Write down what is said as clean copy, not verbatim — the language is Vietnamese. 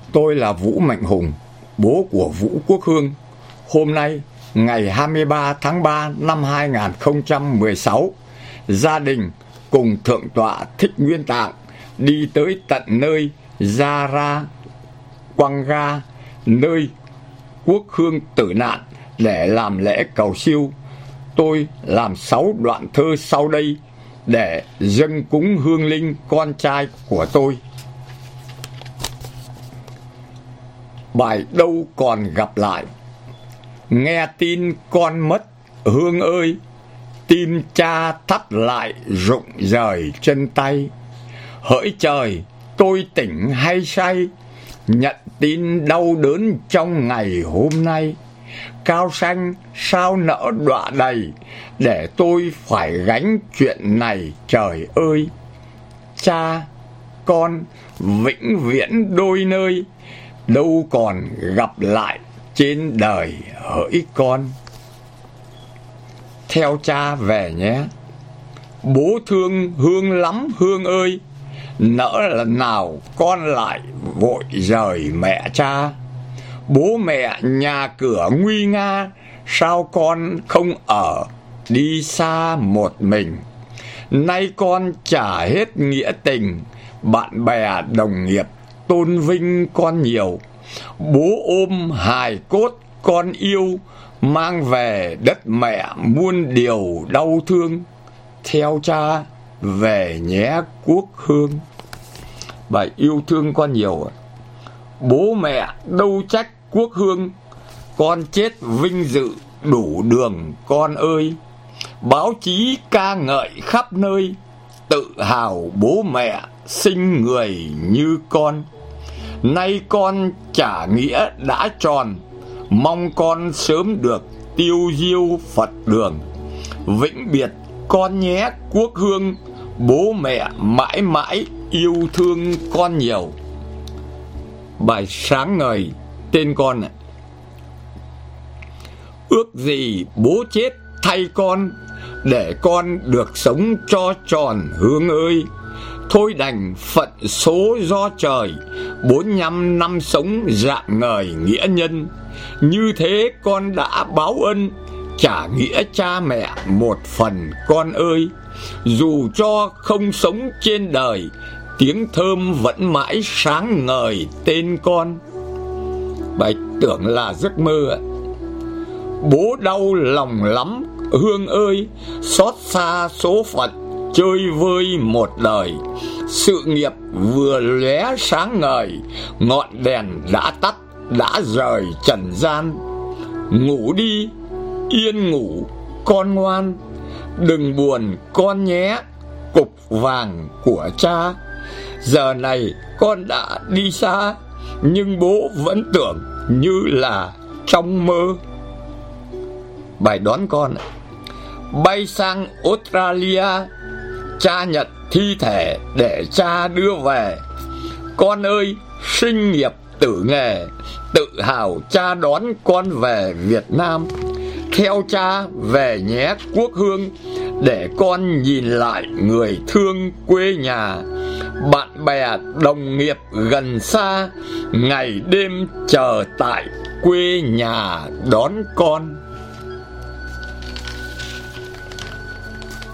Tôi là Vũ Mạnh Hùng, bố của Vũ Quốc Hương. Hôm nay, ngày 23 tháng 3 năm 2016, gia đình cùng Thượng tọa Thích Nguyên Tạng đi tới tận nơi Gia Quang Ga, nơi Quốc Hương tử nạn để làm lễ cầu siêu. Tôi làm 6 đoạn thơ sau đây để dâng cúng hương linh con trai của tôi. Bài đâu còn gặp lại. Nghe tin con mất, Hương ơi, tim cha thắt lại rụng rời chân tay. Hỡi trời, tôi tỉnh hay say, nhận tin đau đớn trong ngày hôm nay. Cao xanh sao nỡ đọa đầy, để tôi phải gánh chuyện này trời ơi. Cha, con vĩnh viễn đôi nơi, đâu còn gặp lại trên đời hỡi con. Theo cha về nhé. Bố thương Hương lắm Hương ơi, nỡ lần nào con lại vội rời mẹ cha. Bố mẹ nhà cửa nguy nga, sao con không ở đi xa một mình. Nay con trả hết nghĩa tình, bạn bè đồng nghiệp tôn vinh con nhiều. Bố ôm hài cốt con yêu, mang về đất mẹ muôn điều đau thương. Theo cha về nhé Quốc Hương. Bài yêu thương con nhiều. Bố mẹ đâu trách Quốc Hương, con chết vinh dự đủ đường con ơi. Báo chí ca ngợi khắp nơi, tự hào bố mẹ sinh người như con. Nay con trả nghĩa đã tròn, mong con sớm được tiêu diêu Phật đường. Vĩnh biệt con nhé Quốc Hương, bố mẹ mãi mãi yêu thương con nhiều. Bài sáng ngời tên con này. Ước gì bố chết thay con, để con được sống cho tròn Hương ơi. Thôi đành phận số do trời, 45 năm sống rạng ngời nghĩa nhân. Như thế con đã báo ân, trả nghĩa cha mẹ một phần con ơi. Dù cho không sống trên đời, tiếng thơm vẫn mãi sáng ngời tên con. Bài tưởng là giấc mơ. Bố đau lòng lắm Hương ơi, xót xa số phận chơi vơi một đời. Sự nghiệp vừa lóe sáng ngời, ngọn đèn đã tắt đã rời trần gian. Ngủ đi yên ngủ con ngoan, đừng buồn con nhé cục vàng của cha. Giờ này con đã đi xa, nhưng bố vẫn tưởng như là trong mơ. Bài đón con. Bay sang Australia, cha nhận thi thể để cha đưa về. Con ơi, sinh nghiệp tử nghề, tự hào cha đón con về Việt Nam. Theo cha về nhé Quốc Hương, để con nhìn lại người thương quê nhà. Bạn bè đồng nghiệp gần xa, ngày đêm chờ tại quê nhà đón con.